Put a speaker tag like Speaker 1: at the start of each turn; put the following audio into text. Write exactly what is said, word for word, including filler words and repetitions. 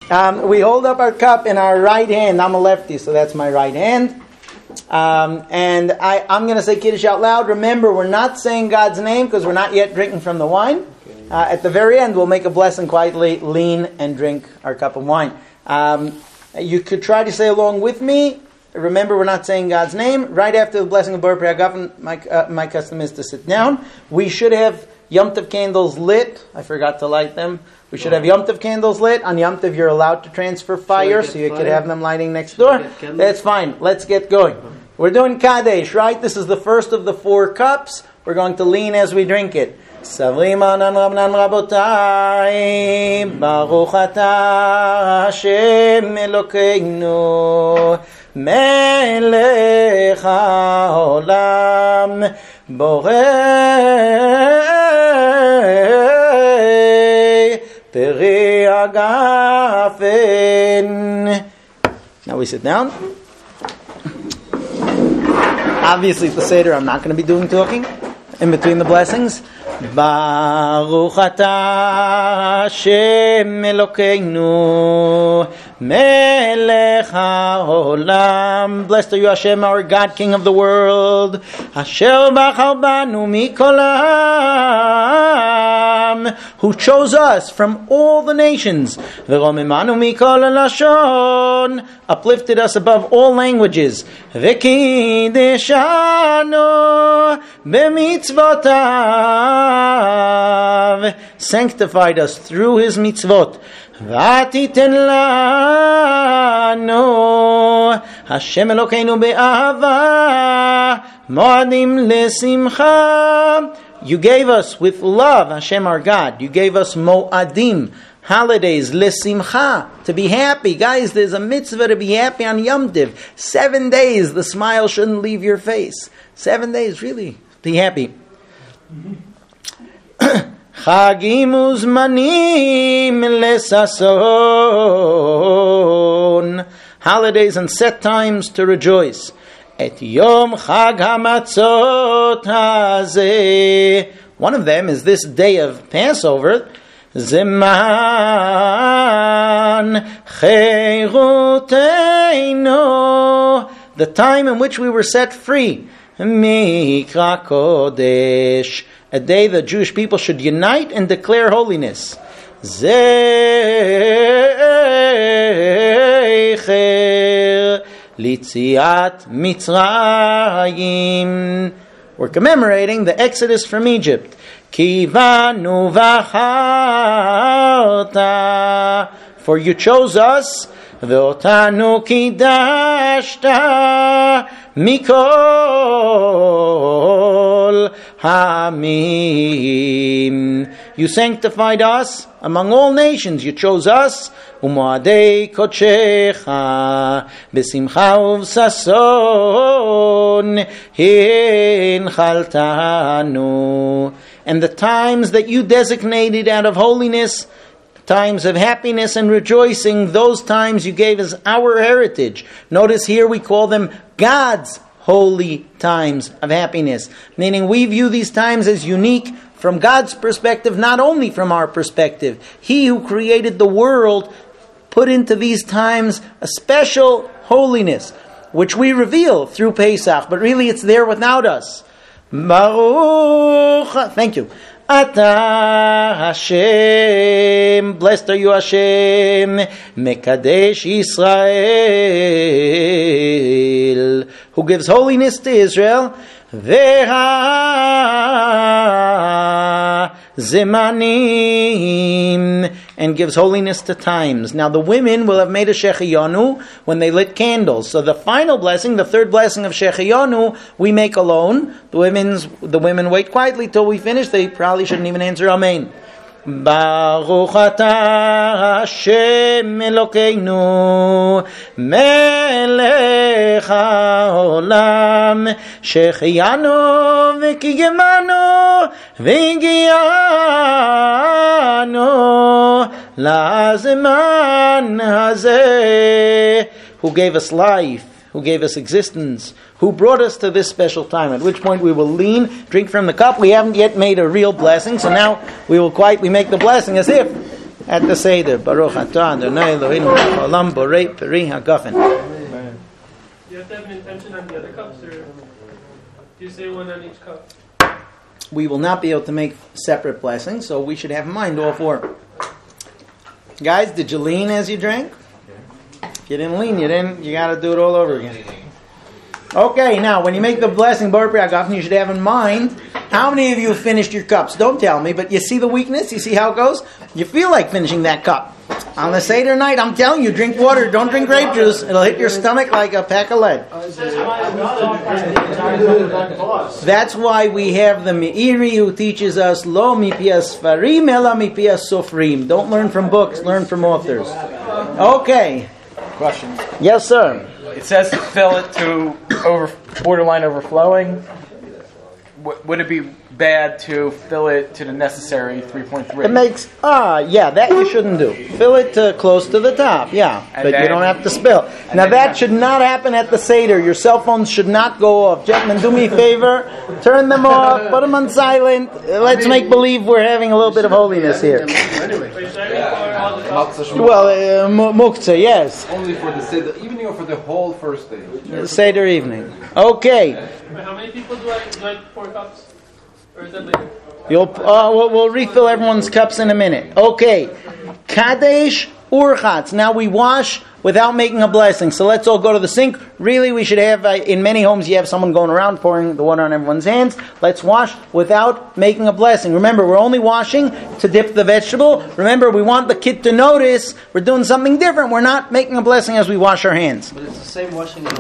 Speaker 1: Um, we hold up our cup in our right hand. I'm a lefty, so that's my right hand. Um, and I, I'm going to say Kiddush out loud. Remember, we're not saying God's name because we're not yet drinking from the wine. Uh, at the very end, we'll make a blessing quietly, lean, and drink our cup of wine. Um, you could try to say along with me. Remember, we're not saying God's name. Right after the blessing of Bor Pri Hagafen, my, uh, my custom is to sit down. We should have Yom Tov candles lit. I forgot to light them. We should have Yom Tov candles lit. On Yom Tov, you're allowed to transfer fire, so you fire? could have them lighting next door. That's fine. Let's get going. We're doing Kadesh, right? This is the first of the four cups. We're going to lean as we drink it. Savrimanan Rabnan Rabotai Baruch Ata Hashem Elokeinu Melech HaOlam Borei Peri Hagafen. Now we sit down. Obviously, at the Seder, I'm not going to be doing talking in between the blessings. Baruch Ata Hashem Elokeinu Melech HaOlam. Blessed are you, Hashem, our God, King of the world. Asher Bachar Banu Mikol Ha'am, who chose us from all the nations. V'romemanu Mikol Lashon, uplifted us above all languages. V'kideshanu b'mitzvotav, sanctified us through His mitzvot. V'atiten lanu Hashem Elokeinu be'ahava mo'adim lesimcha. You gave us with love, Hashem our God. You gave us mo'adim, holidays, lesimcha, to be happy. Guys, there's a mitzvah to be happy on Yom Tov. Seven days, the smile shouldn't leave your face. Seven days, really, be happy. Chagim uzmanim lesason, holidays and set times to rejoice. Et yom chag hamatzot hazeh, one of them is this day of Passover. Zeman cheiruteinu, the time in which we were set free. Mikra kodesh, a day the Jewish people should unite and declare holiness. Zecher litziat Mitzrayim, we're commemorating the Exodus from Egypt. Kivanu v'charta, for you chose us. Ve'otanu kidashta mikol hamim, you sanctified us among all nations. You chose us. Umoadei kodshecha b'simcha uv'sason hinchaltanu, and the times that you designated out of holiness, times of happiness and rejoicing, those times you gave as our heritage. Notice here we call them God's holy times of happiness, meaning we view these times as unique from God's perspective, not only from our perspective. He who created the world put into these times a special holiness, which we reveal through Pesach, but really it's there without us. Baruch, thank you. Ata Hashem, blessed are you, Hashem, Mekadesh Israel, who gives holiness to Israel. Veha Zemanim, and gives holiness to times. Now the women will have made a Shechiyanu when they lit candles. So the final blessing, the third blessing of Shechiyanu, we make alone. The women's, the women wait quietly till we finish. They probably shouldn't even answer Amen. Baruch Ata Hashem Elokeinu Melech HaOlam Shechiyanu v'kigemanu v'gianu lazeman hazeh, who gave us life, who gave us existence, who brought us to this special time, at which point we will lean, drink from the cup. We haven't yet made a real blessing, so now we will quietly make the blessing as if at the Seder. Baruch atah Adonai Eloheinu melech haolam borei peri hagafen.
Speaker 2: Do you have to have an intention on the other cups, or do you say one on each cup?
Speaker 1: We will not be able to make separate blessings, so we should have in mind all four. Guys, did you lean as you drank? If you didn't lean, you didn't. You got to do it all over again. Okay, now when you make the blessing, Borei Peri Hagafen, you should have in mind how many of you have finished your cups. Don't tell me, but you see the weakness. You see how it goes. You feel like finishing that cup on the Seder night. I'm telling you, drink water. Don't drink grape juice. It'll hit your stomach like a pack of lead. That's why we have the Meiri who teaches us Lo mipias farim ela mipias sofrim. Don't learn from books. Learn from authors. Okay.
Speaker 3: Question.
Speaker 1: Yes, sir.
Speaker 3: It says to fill it to over borderline overflowing. W- would it be bad to fill it to the necessary three point three?
Speaker 1: It makes, ah, yeah, that you shouldn't do. Fill it to close to the top, yeah.
Speaker 3: And
Speaker 1: but
Speaker 3: then,
Speaker 1: you don't have to spill. Now
Speaker 3: then
Speaker 1: that should not happen at the Seder. Your cell phones should not go off. Gentlemen, do me a favor. Turn them off. Put them on silent. Let's make believe we're having a little bit of holiness here. Well, uh, muktzah, yes.
Speaker 4: Only for the Seder evening or for the whole first day?
Speaker 1: Seder evening. Okay.
Speaker 2: Wait, how many people do I, do I pour cups? Or is that later?
Speaker 1: You'll, uh, we'll, we'll refill everyone's cups in a minute. Okay. Kadesh Urchatz. Now we wash without making a blessing. So let's all go to the sink. Really, we should have, uh, in many homes, you have someone going around pouring the water on everyone's hands. Let's wash without making a blessing. Remember, we're only washing to dip the vegetable. Remember, we want the kid to notice we're doing something different. We're not making a blessing as we wash our hands.
Speaker 5: But it's the same washing